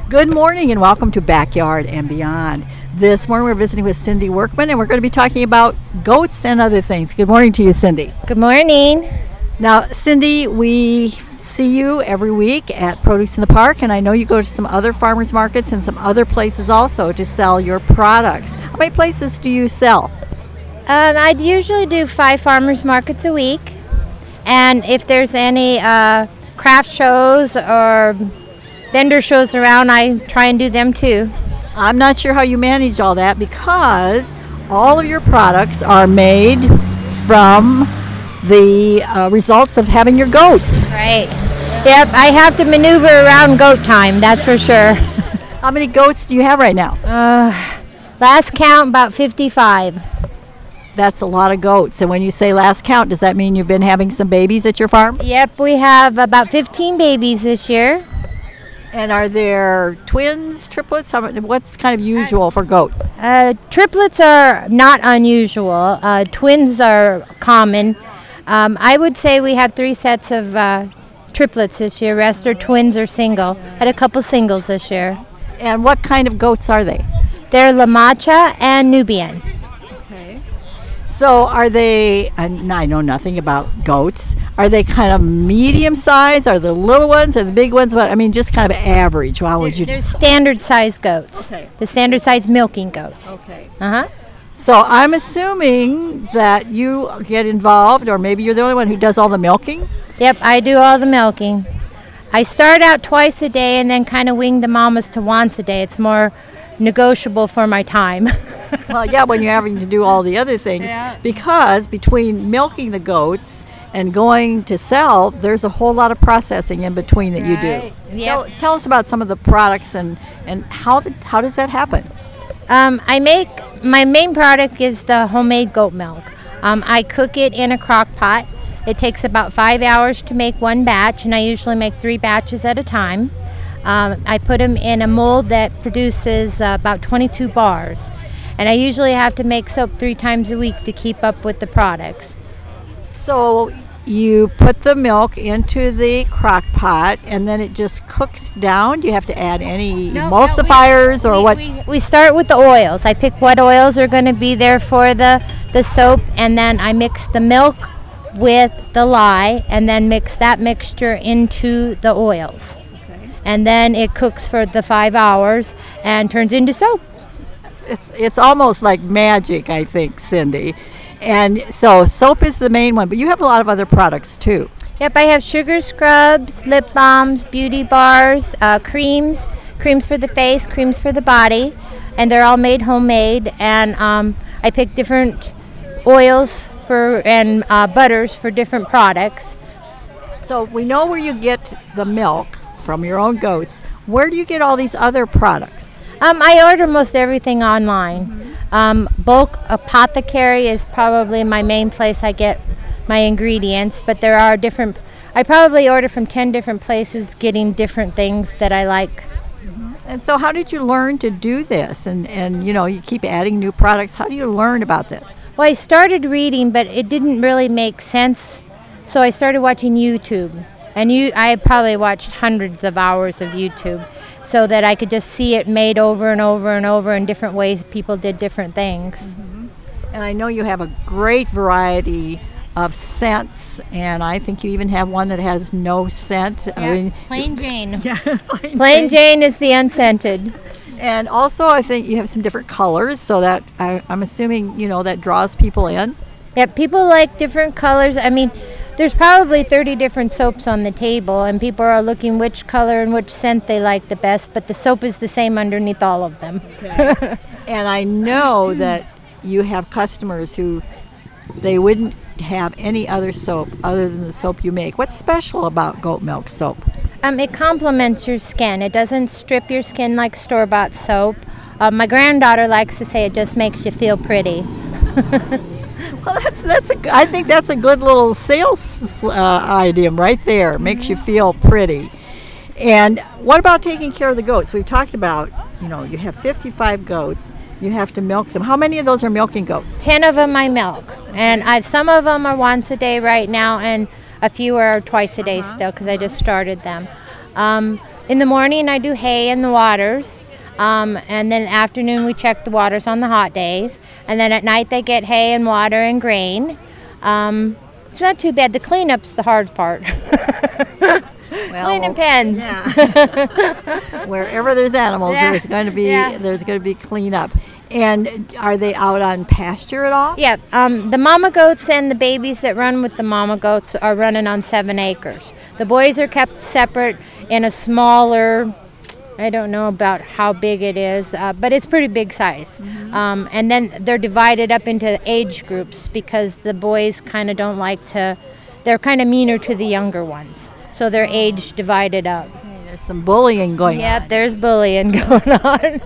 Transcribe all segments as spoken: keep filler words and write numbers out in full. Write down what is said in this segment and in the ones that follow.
Good morning and welcome to Backyard and Beyond. This morning we're visiting with Cindy Workman and we're going to be talking about goats and other things. Good morning to you, Cindy. Good morning. Now, Cindy, we see you every week at Produce in the Park, and I know you go to some other farmers markets and some other places also to sell your products. How many places do you sell? Um, I'd usually do five farmers markets a week, and if there's any uh, craft shows or vendor shows around, I try and do them too. I'm not sure how you manage all that because all of your products are made from the uh, results of having your goats. Right. Yep, I have to maneuver around goat time, that's for sure. How many goats do you have right now? Uh, last count, about fifty-five. That's a lot of goats. And when you say last count, does that mean you've been having some babies at your farm? Yep, we have about fifteen babies this year. And are there twins, triplets? How, what's kind of usual for goats? Uh, triplets are not unusual. Uh, twins are common. Um, I would say we have three sets of uh, triplets this year. Rest are twins or single. Had a couple singles this year. And what kind of goats are they? They're La Mancha and Nubian. Okay. So are they, and I know nothing about goats, are they kind of medium size? Are the little ones or the big ones? What I mean, just kind of average. How would They're, you? they're standard size goats. Okay. The standard size milking goats. Okay. Uh-huh. So I'm assuming that you get involved, or maybe you're the only one who does all the milking? Yep, I do all the milking. I start out twice a day and then kind of wing the mamas to once a day. It's more negotiable for my time. Well, yeah, when you're having to do all the other things. Yeah. Because between milking the goats and going to sell, there's a whole lot of processing in between that you do. Right. Yep. Tell, tell us about some of the products and, and how, the, how does that happen? Um, I make, my main product is the homemade goat milk. Um, I cook it in a crock pot. It takes about five hours to make one batch, and I usually make three batches at a time. Um, I put them in a mold that produces uh, about twenty-two bars. And I usually have to make soap three times a week to keep up with the products. So you put the milk into the crock pot and then it just cooks down? Do you have to add any No, emulsifiers no, we, or we, what? We, we start with the oils. I pick what oils are going to be there for the, the soap, and then I mix the milk with the lye and then mix that mixture into the oils. Okay. And then it cooks for the five hours and turns into soap. It's it's almost like magic, I think, Cindy. And so soap is the main one, but you have a lot of other products too. Yep, I have sugar scrubs, lip balms, beauty bars, uh, creams, creams for the face, creams for the body, and they're all made homemade. And um, I pick different oils for and uh, butters for different products. So we know where you get the milk from your own goats. Where do you get all these other products? Um, I order most everything online. Mm-hmm. Um, bulk apothecary is probably my main place I get my ingredients, but there are different, I probably order from ten different places getting different things that I like. Mm-hmm. And so how did you learn to do this? And, and, you know, you keep adding new products. How do you learn about this? Well, I started reading, but it didn't really make sense, so I started watching YouTube. And you, I probably watched hundreds of hours of YouTube, so that I could just see it made over and over and over in different ways. People did different things. Mm-hmm. And I know you have a great variety of scents, and I think you even have one that has no scent. Yeah, I mean, Plain Jane. Yeah, plain, Plain Jane is the unscented. And also I think you have some different colors, so that I, I'm assuming, you know, that draws people in. Yeah, people like different colors. I mean, there's probably thirty different soaps on the table, and people are looking which color and which scent they like the best, but the soap is the same underneath all of them. Okay. And I know that you have customers who they wouldn't have any other soap other than the soap you make. What's special about goat milk soap? Um, it complements your skin. It doesn't strip your skin like store-bought soap. Uh, my granddaughter likes to say it just makes you feel pretty. Well, that's that's a, I think that's a good little sales uh, item right there. Makes you feel pretty. And what about taking care of the goats? We've talked about, you know, you have fifty-five goats. You have to milk them. How many of those are milking goats? Ten of them I milk, and I've some of them are once a day right now, and a few are twice a day Uh-huh. still because I just started them. Um, In the morning, I do hay in the waters. Um, and then afternoon, we check the waters on the hot days. And then at night, they get hay and water and grain. Um, it's not too bad. The cleanup's the hard part. Well, Cleaning pens. Yeah. Wherever there's animals, Yeah. there's going to be Yeah. there's going to be cleanup. And are they out on pasture at all? Yeah, um, the mama goats and the babies that run with the mama goats are running on seven acres. The boys are kept separate in a smaller, I don't know about how big it is, uh, but it's pretty big size. Mm-hmm. Um, and then they're divided up into age groups because the boys kind of don't like to, they're kind of meaner to the younger ones. So they're age divided up. Okay, there's some bullying going Yep, on. there's bullying going on.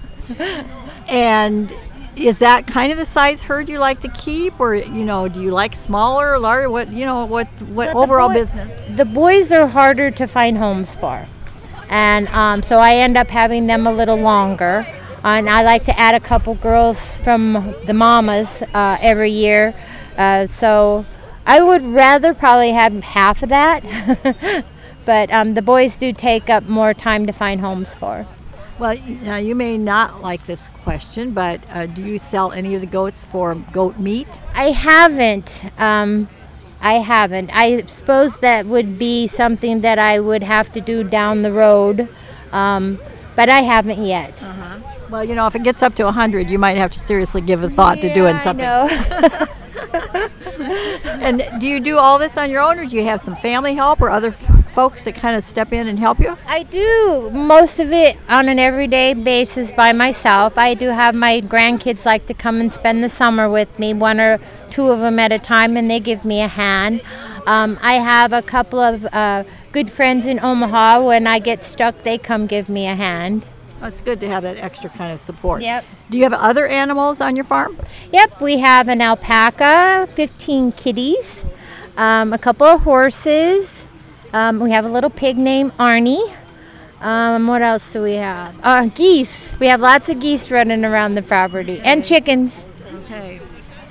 And is that kind of the size herd you like to keep, or you know, do you like smaller, or larger? What you know, what what But the overall boy- business? The boys are harder to find homes for, and um, so I end up having them a little longer. And I like to add a couple girls from the mamas uh, every year. Uh, so I would rather probably have half of that, but um, the boys do take up more time to find homes for. Well, y- now you may not like this question, but uh, do you sell any of the goats for goat meat? I haven't. Um, I haven't. I suppose that would be something that I would have to do down the road, um, but I haven't yet. Uh-huh. Well, you know, if it gets up to one hundred, you might have to seriously give a thought to doing something. I know. And do you do all this on your own, or do you have some family help or other f- folks that kind of step in and help you? I do most of it on an everyday basis by myself. I do have my grandkids like to come and spend the summer with me, one or two of them at a time, and they give me a hand. Um, I have a couple of uh, good friends in Omaha. When I get stuck, they come give me a hand. Well, it's good to have that extra kind of support. Yep. Do you have other animals on your farm? Yep, we have an alpaca, fifteen kitties, um, a couple of horses. Um, we have a little pig named Arnie. Um, what else do we have? Uh, geese. We have lots of geese running around the property, and chickens. Okay.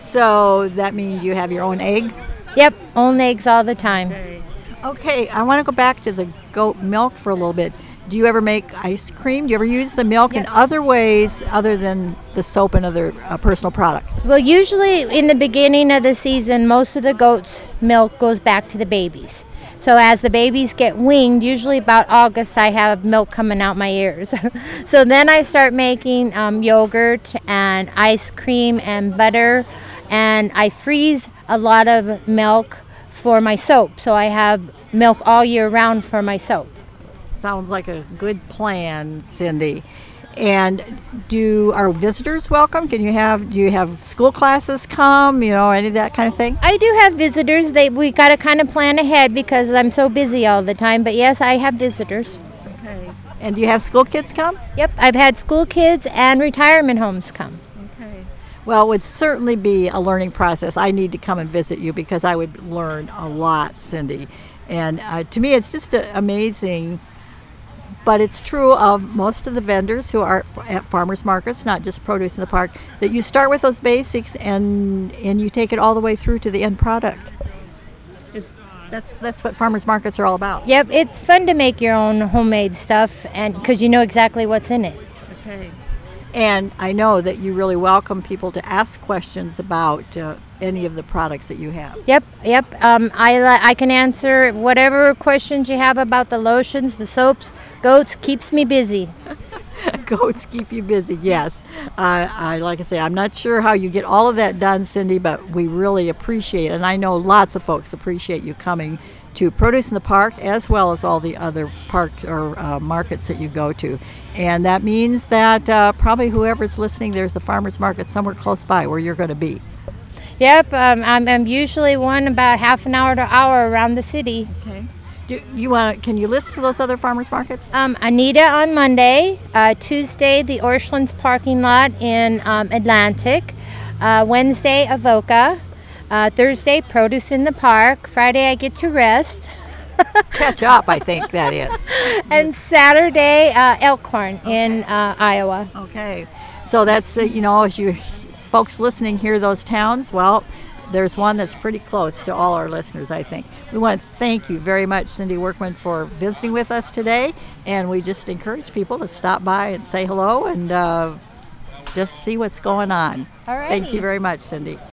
So that means you have your own eggs? Yep, own eggs all the time. Okay, I want to go back to the goat milk for a little bit. Do you ever make ice cream? Do you ever use the milk in Yep. other ways other than the soap and other uh, personal products? Well, usually in the beginning of the season, most of the goat's milk goes back to the babies. So as the babies get weaned, usually about August, I have milk coming out my ears. So then I start making um, yogurt and ice cream and butter, and I freeze a lot of milk for my soap. So I have milk all year round for my soap. Sounds like a good plan, Cindy. And do our visitors welcome? Can you have do you have school classes come? You know, any of that kind of thing? I do have visitors. They we got to kind of plan ahead because I'm so busy all the time. But yes, I have visitors. Okay. And do you have school kids come? Yep, I've had school kids and retirement homes come. Okay. Well, it would certainly be a learning process. I need to come and visit you because I would learn a lot, Cindy. And uh, to me, it's just uh, amazing. But it's true of most of the vendors who are f- at farmers markets, not just produce in the park, that you start with those basics and and you take it all the way through to the end product. Is- That's that's what farmers markets are all about. Yep, it's fun to make your own homemade stuff, and because you know exactly what's in it. Okay. And I know that you really welcome people to ask questions about uh, any of the products that you have. Yep, yep. Um, I li- I can answer whatever questions you have about the lotions, the soaps. Goats keeps me busy. Goats keep you busy, yes. Uh, I like I say, I'm not sure how you get all of that done, Cindy, but we really appreciate it. And I know lots of folks appreciate you coming to Produce in the Park as well as all the other parks or uh, markets that you go to. And that means that uh, probably whoever's listening, there's a farmer's market somewhere close by where you're going to be. Yep, um, I'm, I'm usually one about half an hour to hour around the city. Okay. Do you want? Can you list those other farmers markets? Um, Anita on Monday, uh, Tuesday the Orchlands parking lot in um, Atlantic, uh, Wednesday Avoca, uh, Thursday Produce in the Park, Friday I get to rest, Catch up, I think that is. and Saturday uh, Elkhorn in uh, Iowa. Okay, so that's uh, you know, as you folks listening hear those towns, well, there's one that's pretty close to all our listeners, I think. We want to thank you very much, Cindy Workman, for visiting with us today. And we just encourage people to stop by and say hello and uh, just see what's going on. All right. Thank you very much, Cindy.